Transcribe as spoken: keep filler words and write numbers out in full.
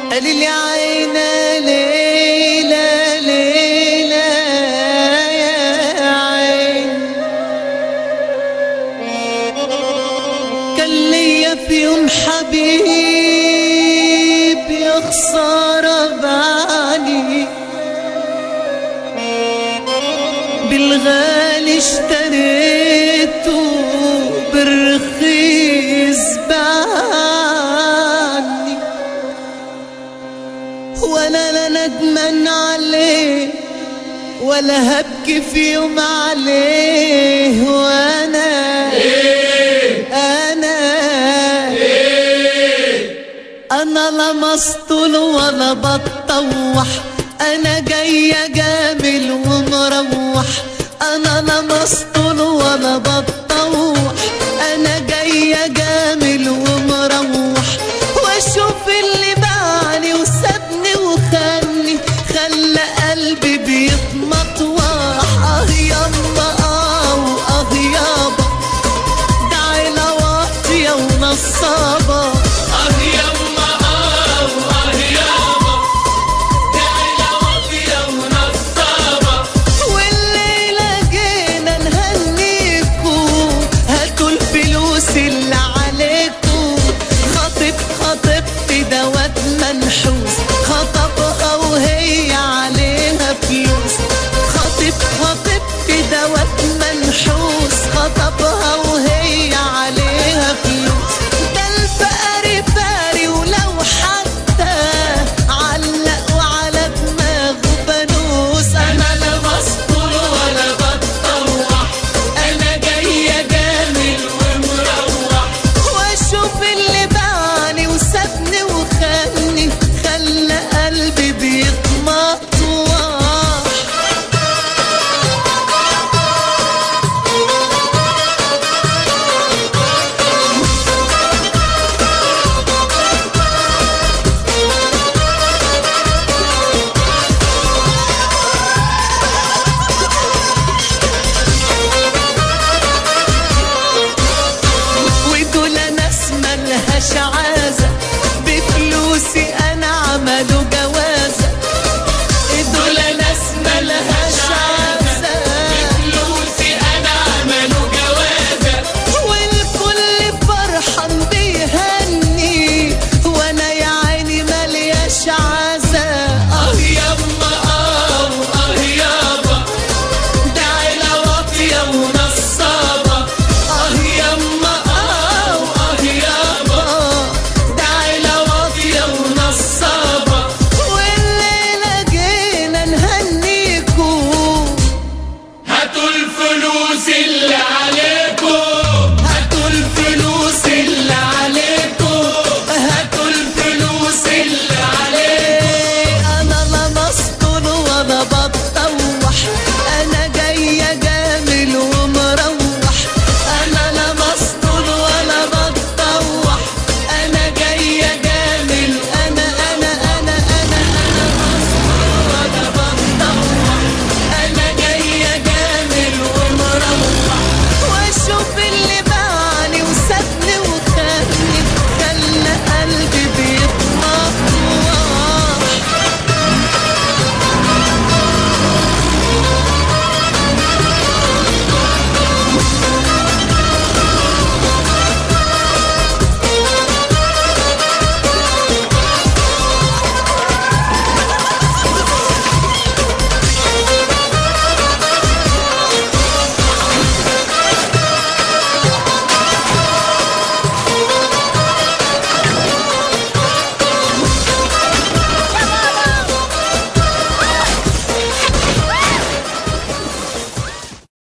قال لي عينا ليلة ليلة يا عين، كان ليا في يوم حبيب يا خسارة بعلي، بالغالي اشتريته بالرخيص بعني، ولا لا ندمان عليه ولا هبكي في يوم عليه، وانا انا انا لا مسطول ولا بتطوح، انا جاية جامل ومروح، انا لا مسطول ولا بتطوح، انا جاية جامل ومروح، واشوف اللي باعني وسابني وخاني، خلى قلبي بيتمطوح. اه يما اه واه يابا، ده عيلة واطية ونصابة، اه يما اه واه يابا، ده عيلة واطية ونصابة، والليلة جينا نهنيكوا، هاتوا الفلوس اللي عليكوا، خاطب خاطبتي دوت منحوس، خطبها وهي عليها فلوس، خاطب خاطبتي دوت منحوس، خطبها وهي عليها فلوس، ده الفقر فاري ولو حتى علق وعلى دماغه فانوس. انا لا مسطول ولا بتطوح، انا جاية جامل ومروح، واشوف اللي باعني وسابني وخاني، خلى قلبي بيتمطوح. ودول ناس ملهاش عازة،